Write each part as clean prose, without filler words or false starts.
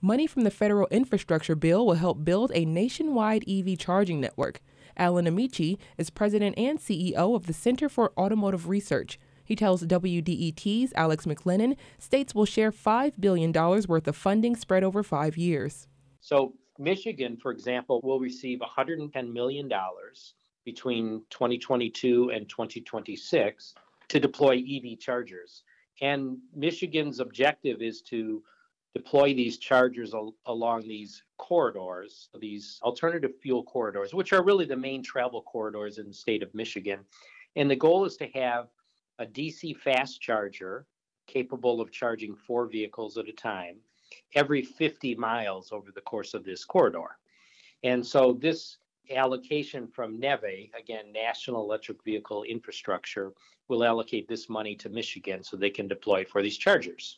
Money from the federal infrastructure bill will help build a nationwide EV charging network. Alan Amici is president and CEO of the Center for Automotive Research. He tells WDET's Alex McLennan states will share $5 billion worth of funding spread over 5 years. So Michigan, for example, will receive $110 million between 2022 and 2026 to deploy EV chargers. And Michigan's objective is to deploy these chargers along these corridors, these alternative fuel corridors, which are really the main travel corridors in the state of Michigan. And the goal is to have a DC fast charger capable of charging 4 vehicles at a time every 50 miles over the course of this corridor. And so this allocation from NEVI, again, National Electric Vehicle Infrastructure, will allocate this money to Michigan so they can deploy for these chargers.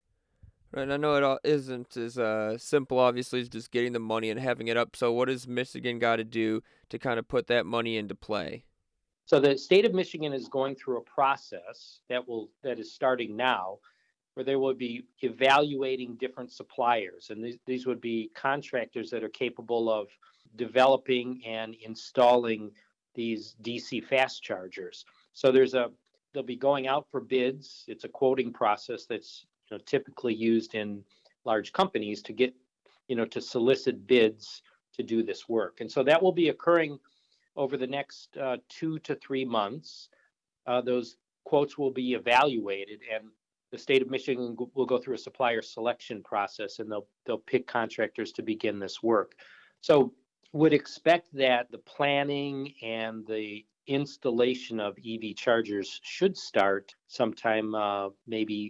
Right, I know it all isn't as simple, obviously, as just getting the money and having it up. So what does Michigan got to do to kind of put that money into play? So the state of Michigan is going through a process that is starting now, where they will be evaluating different suppliers, and these would be contractors that are capable of developing and installing these DC fast chargers. So they'll be going out for bids. It's a quoting process that's typically used in large companies to get to solicit bids to do this work, and so that will be occurring over the next 2 to 3 months. Those quotes will be evaluated, and the state of Michigan will go through a supplier selection process, and they'll pick contractors to begin this work. So would expect that the planning and the installation of EV chargers should start sometime maybe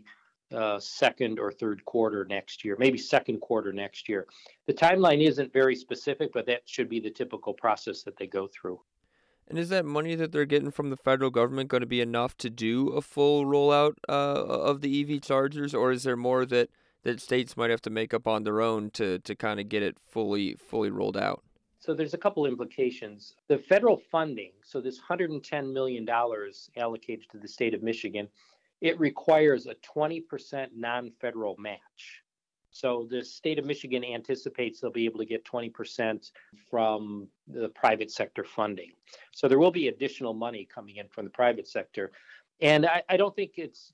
second or third quarter next year, maybe second quarter next year. The timeline isn't very specific, but that should be the typical process that they go through. And is that money that they're getting from the federal government going to be enough to do a full rollout of the EV chargers, or is there more that states might have to make up on their own to kind of get it fully rolled out? So there's a couple implications. The federal funding, so this $110 million allocated to the state of Michigan, it requires a 20% non-federal match. So the state of Michigan anticipates they'll be able to get 20% from the private sector funding. So there will be additional money coming in from the private sector. And I don't think it's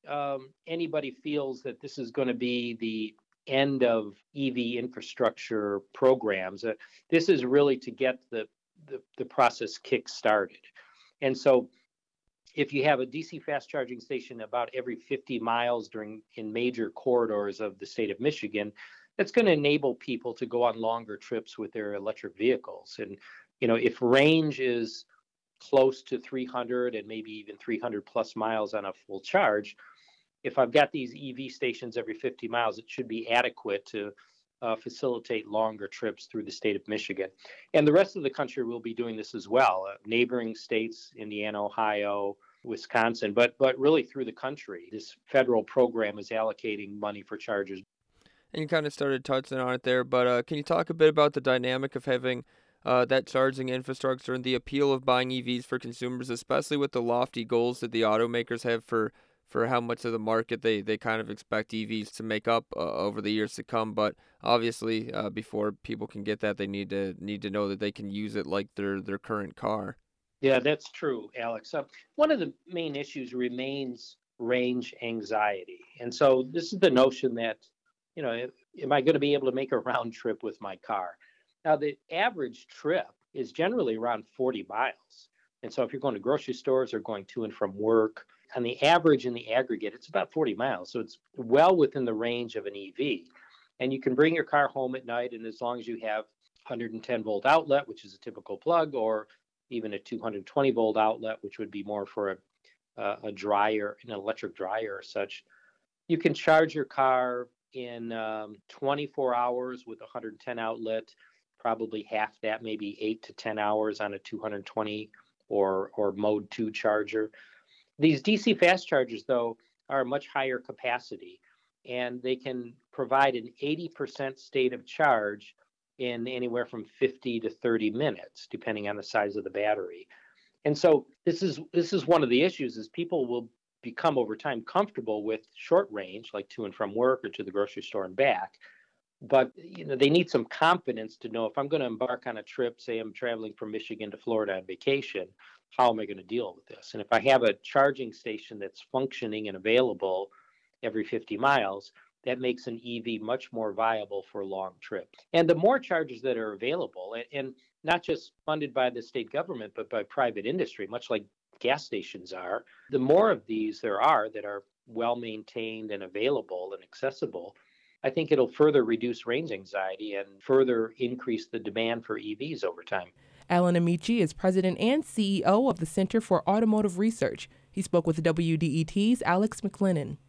anybody feels that this is going to be the end of EV infrastructure programs. This is really to get the process kick-started. And so if you have a DC fast charging station about every 50 miles in major corridors of the state of Michigan, that's going to enable people to go on longer trips with their electric vehicles. And, if range is close to 300 and maybe even 300 plus miles on a full charge, if I've got these EV stations every 50 miles, it should be adequate to facilitate longer trips through the state of Michigan. And the rest of the country will be doing this as well. Neighboring states, Indiana, Ohio, Wisconsin, but really through the country, this federal program is allocating money for chargers. And you kind of started touching on it there, but can you talk a bit about the dynamic of having that charging infrastructure and the appeal of buying EVs for consumers, especially with the lofty goals that the automakers have for how much of the market they kind of expect EVs to make up over the years to come. But obviously, before people can get that, they need to know that they can use it like their current car. Yeah, that's true, Alex. One of the main issues remains range anxiety. And so this is the notion that, am I going to be able to make a round trip with my car? Now, the average trip is generally around 40 miles. And so if you're going to grocery stores or going to and from work, on the average in the aggregate, it's about 40 miles. So it's well within the range of an EV. And you can bring your car home at night, and as long as you have 110 volt outlet, which is a typical plug, or even a 220 volt outlet, which would be more for a dryer, an electric dryer or such, you can charge your car in 24 hours with a 110 outlet, probably half that, maybe 8 to 10 hours on a 220 or mode 2 charger. These DC fast chargers, though, are much higher capacity, and they can provide an 80% state of charge in anywhere from 50 to 30 minutes, depending on the size of the battery. And so this is one of the issues, is people will become over time comfortable with short range, like to and from work or to the grocery store and back. But they need some confidence to know if I'm going to embark on a trip, say I'm traveling from Michigan to Florida on vacation, how am I going to deal with this? And if I have a charging station that's functioning and available every 50 miles, that makes an EV much more viable for long trips. And the more chargers that are available, and not just funded by the state government, but by private industry, much like gas stations are, the more of these there are that are well maintained and available and accessible, I think it'll further reduce range anxiety and further increase the demand for EVs over time. Alan Amici is president and CEO of the Center for Automotive Research. He spoke with WDET's Alex McLennan.